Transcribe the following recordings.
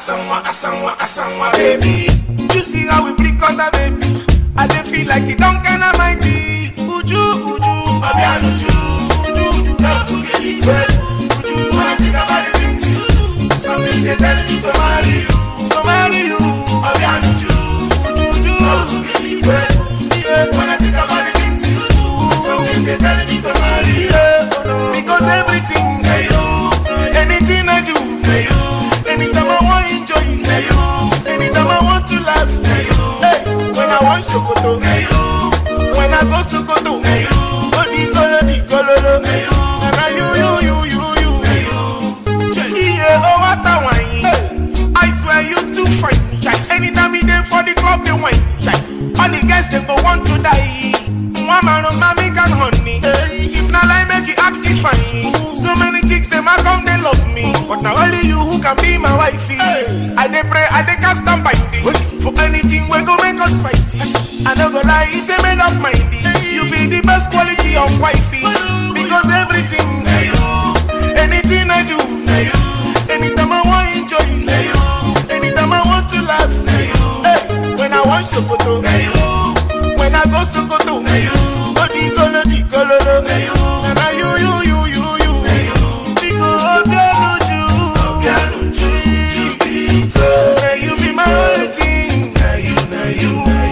asanwa, baby. You see how we blink on the baby. I dey feel like it don't kinda mighty. Uju, Obian Uju, love to get it wet. Uju, wanna think about the things you do. Something they tell me to marry you, Obian Uju, love to get it wet. Wanna think about the things you do. Something they tell me to marry you, because everything they you, anything I do, they you. Anytime I want enjoy, they you. Anytime I want to laugh, they you. Hey, when I want Sokoto, they you. When I go Sokoto, they you. Di cololo, and you, yeah, oh what a wine. I swear you too fine, chai. Anytime we there for the club, they wine, chai. All the guys they go want to die. Mama no mommy can honey. If not like make it ask if fine. So many chicks they might come they love me, but now only you who can be my wifey. I dey pray, I dey cast and binding. For anything we go make us fighty. I don't go lie, it's a made up mindy. You be the best quality of wifey, because everything they you. Anything I do, they you. Anytime I want enjoy, they you. Anytime I want to laugh, they you. Hey, when I want Sokoto, they you. When I go Sokoto, they you. Di cololo, they you. And I you, they you. Because Obian Uju, you be my only thing. Now you.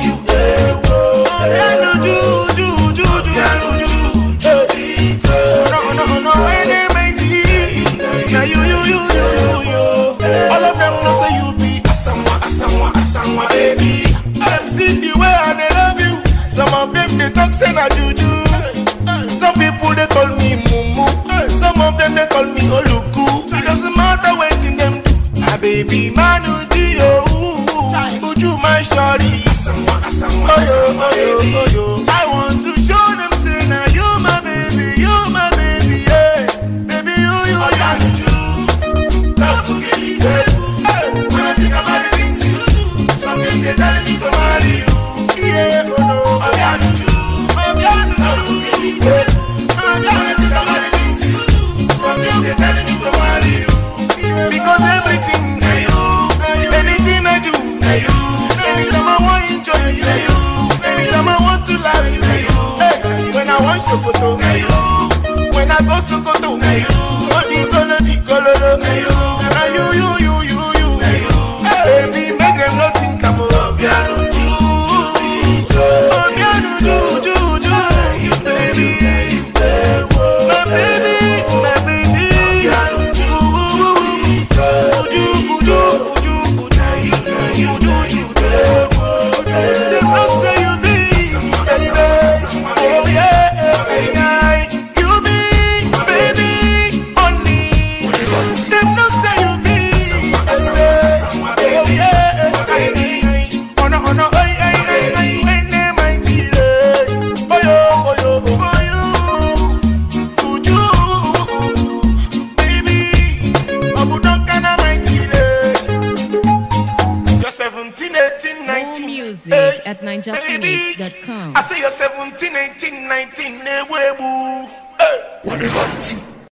All of them know say you be asanwa, baby. Them see the way I they love you. Some of them they talk say na juju. Some people they call me mumu. Some of them they call me oluku. It doesn't matter what in them do. My baby man Uju, Uju my shawty. Oh yo. I want to show them say now you my baby, yeah. Baby you. Love to get it wet. When I think about the things you do, something they tell me to marry you. Yeah, oh no, Obian Uju, love to get it wet. When I think about the things you do, something they tell me to marry you. Because everything they you, anything I do, they you. Anytime I want enjoy, they you. Anytime I want to laugh, they you. Hey, when I want Sokoto, they you. When I go Sokoto, they you. Di cololo, they you. You. Baby, make them not think I'm Obian Uju. Baby, my baby. They must say you be, baby. Oh yeah, you be, baby, only. They must say you be, baby. Oh yeah, baby. Oh no, when they mighty lay. Oh yo, Uju, baby. Abu Duncan mighty lay. You're 17, 18, 19. More music at ninjaphoenix.com. I say you're 17, 18, 19. Hey.